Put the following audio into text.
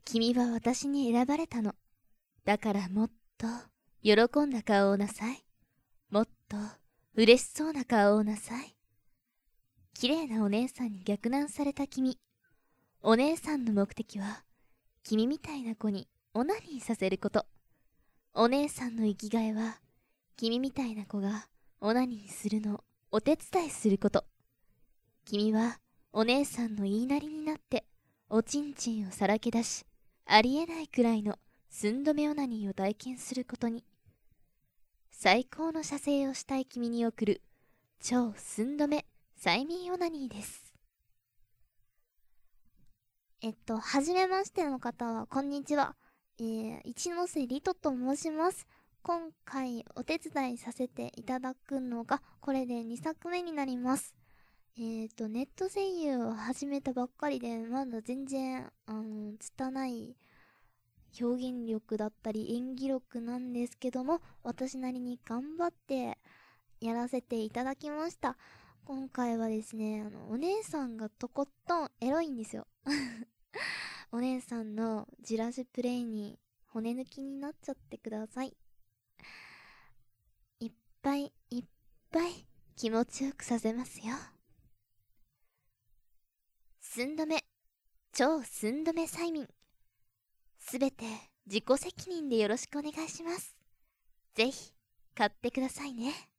君は私に選ばれたの。だからもっと喜んだ顔をなさい。もっと嬉しそうな顔をなさい。綺麗なお姉さんに逆難された君。お姉さんの目的は君みたいな子にオナニーさせること。お姉さんの生きがいは君みたいな子がオナニーするのをお手伝いすること。君はお姉さんの言いなりになっておちんちんをさらけ出し、ありえないくらいの寸止めオナニーを体験することに。最高の射精をしたい君に送る超寸止め催眠オナニーです。はじめましての方はこんにちは。一ノ瀬リトと申します。今回お手伝いさせていただくのがこれで2作目になります。ネット声優を始めたばっかりでまだ全然拙い表現力だったり演技力なんですけども、私なりに頑張ってやらせていただきました。今回はですね、お姉さんがとことんエロいんですよ。お姉さんのじらしプレイに骨抜きになっちゃってください。いっぱいいっぱい気持ちよくさせますよ。寸止め、超寸止め催眠。すべて自己責任でよろしくお願いします。ぜひ買ってくださいね。